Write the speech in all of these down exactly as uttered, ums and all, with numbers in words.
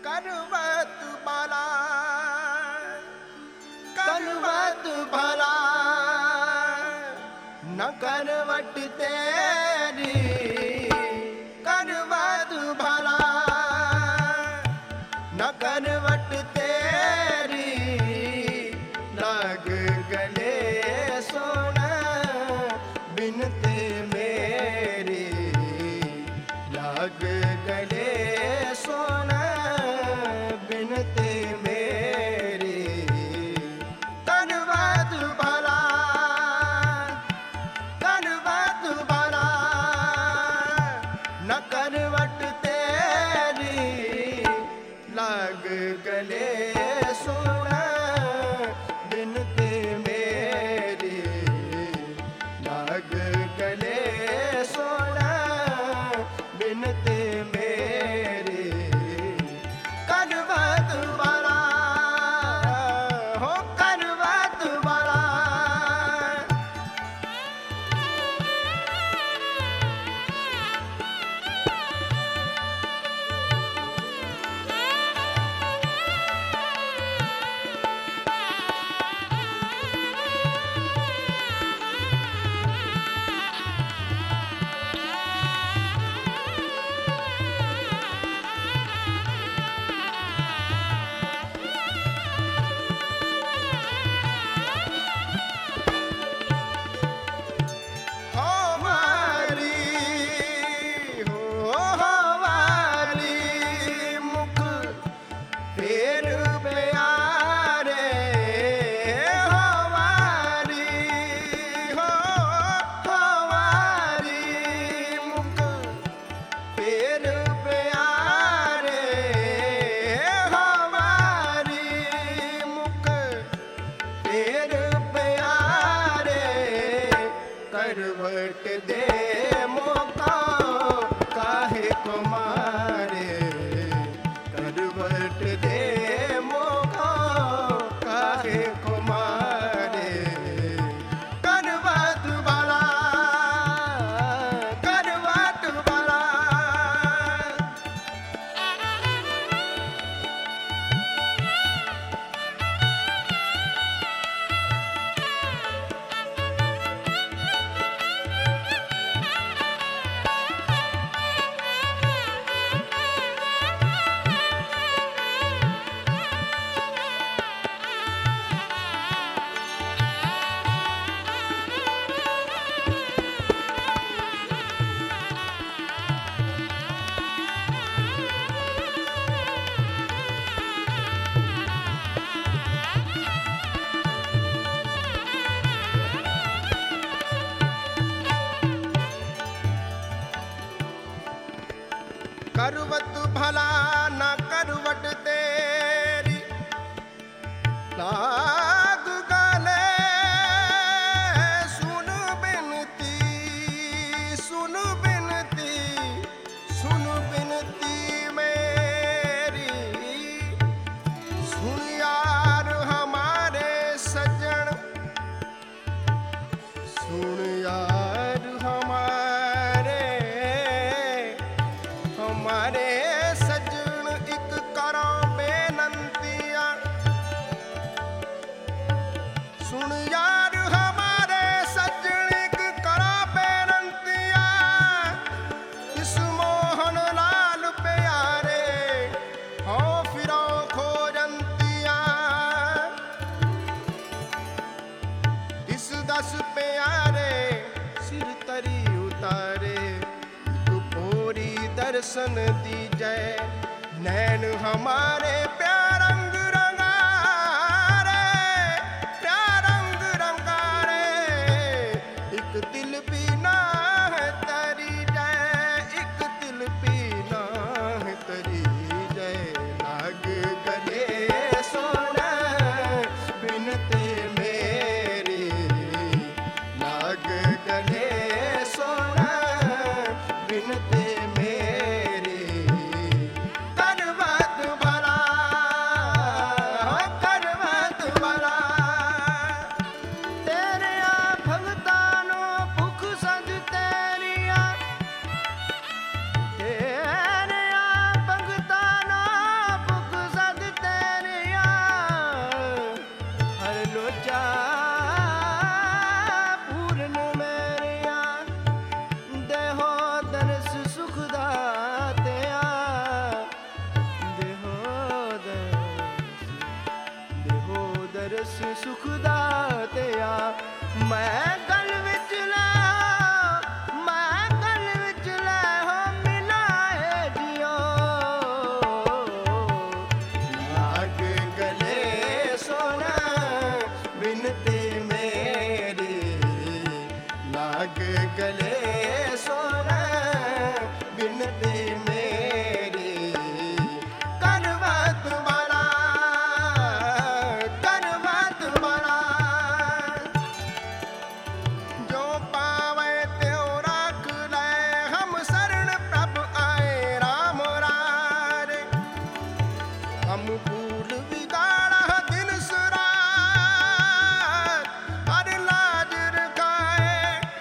करवत भला करवत भला न करवट तेरी करवत भला न करवट तेरी लाग गले सोना बिनते मेरी लाग गले सोना बिनते मेरी करवत भला करवत भला न करवट तेरी लाग गले सोना बिनते मेरी लाग गले सोना बिनते मेरी करवत भला हो करवत भला हो मारी हो हमारी मुख फेर प्यारे हमारी हो हमारी मुख फेर प्यारे हमारी मुख फेर प्यारे करवट दे मौका काहे को मारे करवट दे मौका काहे को मारे करवत भला करवत भला करवत भला न करवट तेरी लाग गले सुन बिनती सुन बिनती सुन बिनती मेरी सुन यार हमारे सजन सुन यार हमारे हमारे सजन एक करो बेनंतियां सुन यार हमारे सजन एक करो बेनंतियां इस मोहन लाल प्यारे हो फिरो खोजंतियां इस दस प्यारे सिर तरी उतारे दर्शन दीजय नैन हमारे प्यारंग रंगारे प्यारंग रंगारे एक दिल पीना है तरी जय एक दिल पीना है तरी जय लाग गले सोना बिनते मेरी लाग गले सोना बिनते मेरी करवत भला सुख दातिया मैं गल विच ले मैं गल विच ले हो मिलाए जियो लाग गले सोना बिनती मेरी लाग गले सोना बिनती मेरी करवत बड़ा करवत बड़ा जो पावे त्यो राख ले हम शरण प्रभ आए राम रारे हम भूल बिगाड़ा दिन सुरात हर लाज रखाए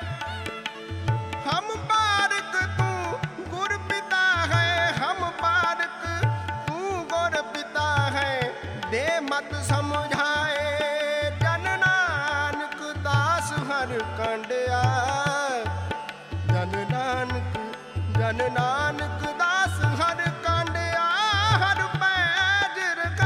हम पारक तू गुर पिता है हम पारक तू गुर पिता है दे मत समझाए जन नानक दास हर कंडिया जन नानक जन नानक दास हर कंडिया हर पैज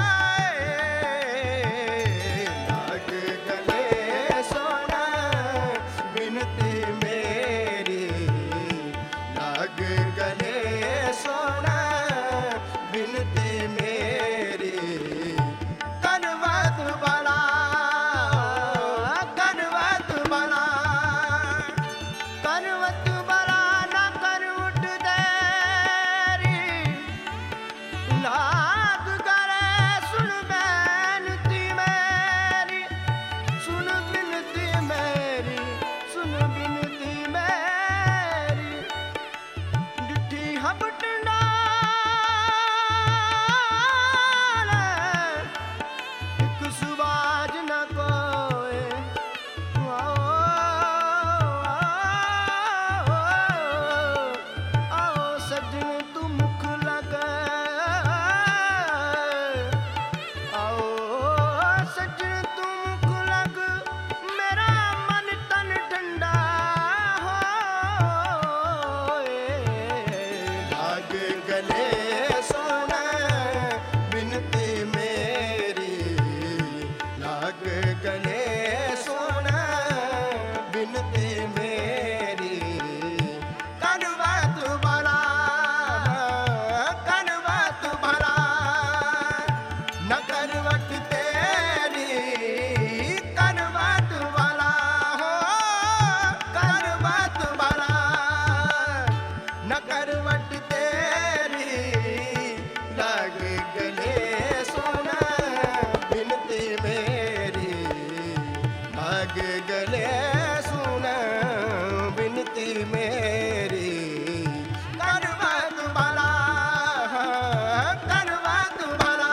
रखाए लाग गले सोना बिनती मेरी लाग गले सोना बिनती मेरी करवत बड़ा करवत बड़ा करवत बड़ा न कर उठ देरी लाग करे सुन बेनती मेरी सुन बिनती मेरी सुन बिनती मेरी डिठी हम टंडाल एक सुबाज न कोए आओ आओ आओ सजन तू मुख लगे आओ सजन तू मुख लग मेरा मन तन ठंडा होए लाग गले सोना बिनती मेरी लाग गले सोना बिनती मेरी करवत बड़ा करवत बड़ा न करवट तेरी करवत बड़ा हो करवत बड़ा न करवट तेरी लाग गले सोना बिनती मेरी लाग गले सोना बिनती मेरी करवत बड़ा करवत बड़ा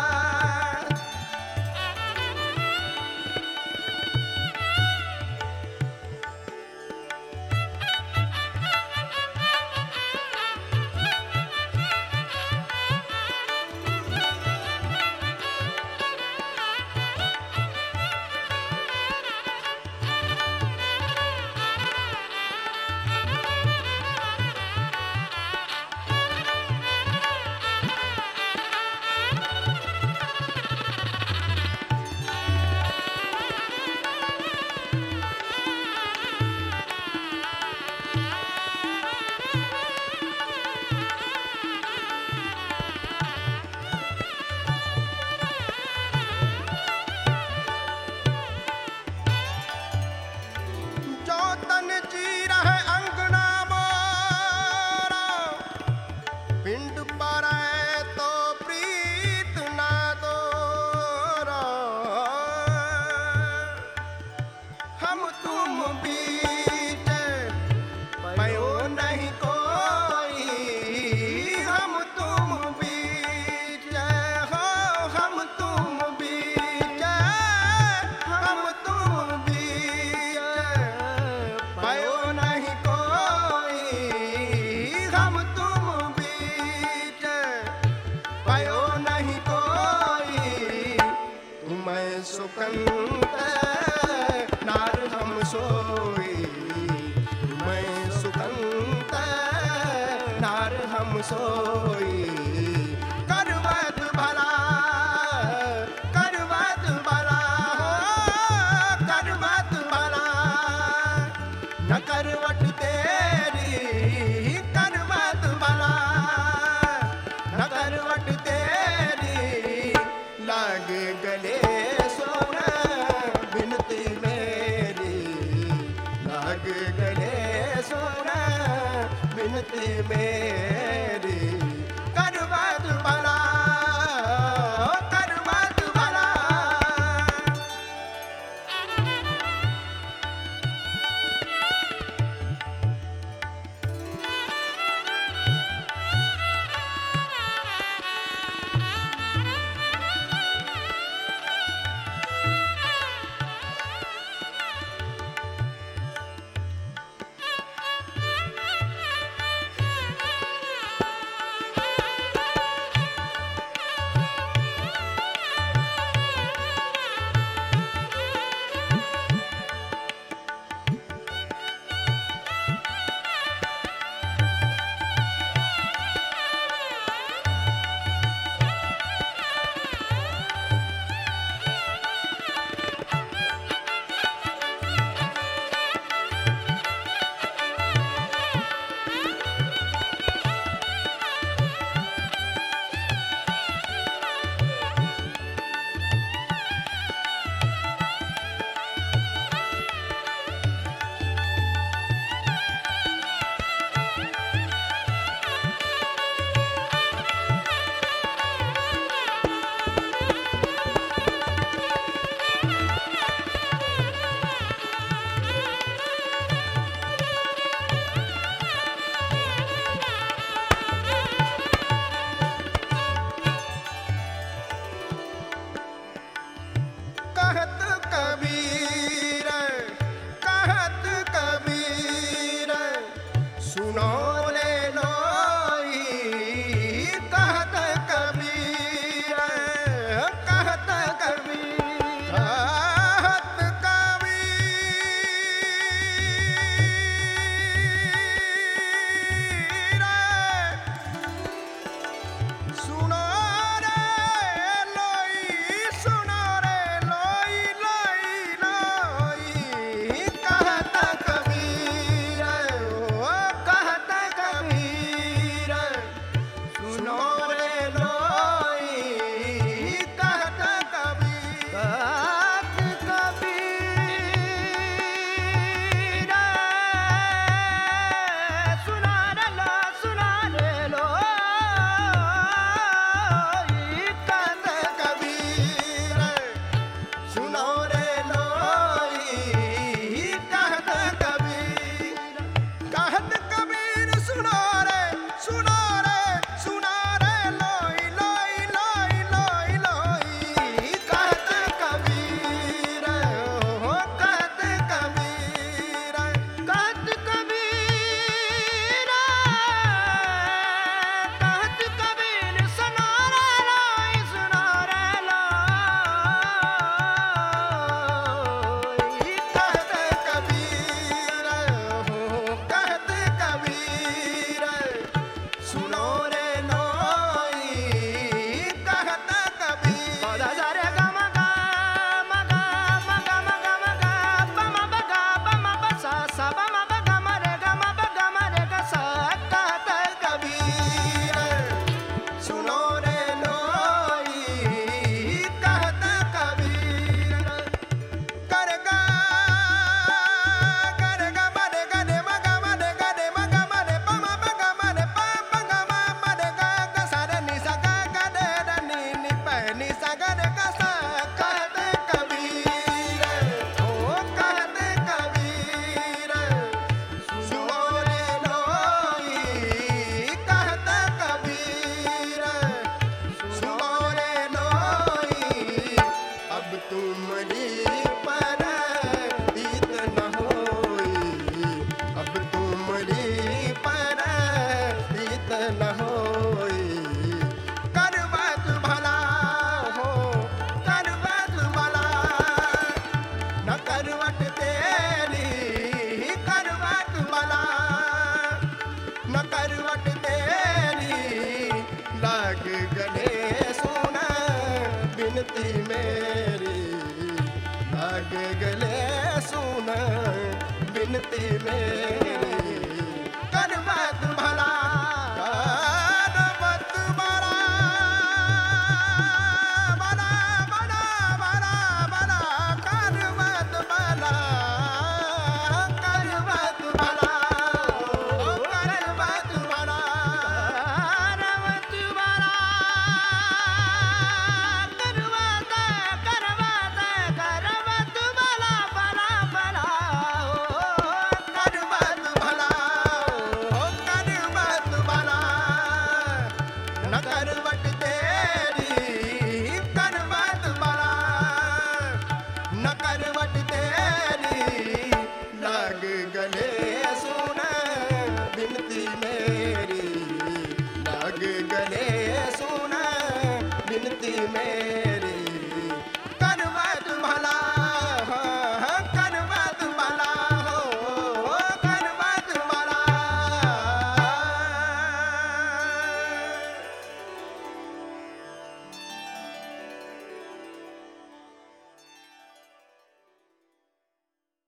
जो तन चीर है अंगना मोरा पिंड पर तो प्रीत ना तोरा हम तुम बीच पयो नहीं कोई हम तुम बीच हो हम तुम बीच हम तुम बीच पयो नहीं कोई हम तुम बीच पयो नहीं कोई तुम्हें सुकंत नार हम सोई तुम्हें सुकंत नार हम सोई करवत भला करवत भला हो बिनती मेरी करवत भला करवत भला। कहत कबीर कहत कबीर सुनो रे लोई। कहत कबीर कहत कबीर कहत कबीर सुनो रे लोई सुनो रे लोई लोई लोई। कहत कबीर ओ कहत कबीर सुनो रे लोई। कहत कबीर कहत कबीर सुनो रे लो सुनो रे लोई। कहत कबीर सुनो रे लोई। कहत कबीर कहत कबीर सुनो रे सुनो रे सुनो रे लोई लोई लोई लोई लोई। कहत कबीर ओ कहत कबीर कहत कबीर कहत कबीर सुनो रे लोई सुनो रे लोई। कहत कबीर हो कहत कबीर सुनो रे लोई। कहत कबीर दा दा रे ग म ग म ग म ग म ग म ग प म ब ग प म ब स स ब म ब ग म रे ग म ब ग म रे ग स। कहत कबीर सुनो रे लोई। कहत कबीर कर गा कर गा म रे ग रे म ग म रे ग रे म ग म रे प म ब ग म रे प प ग म म रे ग ग स रे नि स ग ग रे र नि नि प नि स ग रे ग स। कहत कबीर ओ कहत कबीर सुनो रे लोई। कहत कबीर सुनो रे लोई। अब तुम्हारी पर रीत न होई। अब तुम्हारी पर रीत न होई। करवत भला हो करवत भला न करवट तेरी करवत भला न करवट तेरी लाग गले सोना बिनती मेरी। लाग गले सोना बिनती मेरी। करवत भला करवत भला भला भला भला भला करवत भला करवत भला करवत भला। में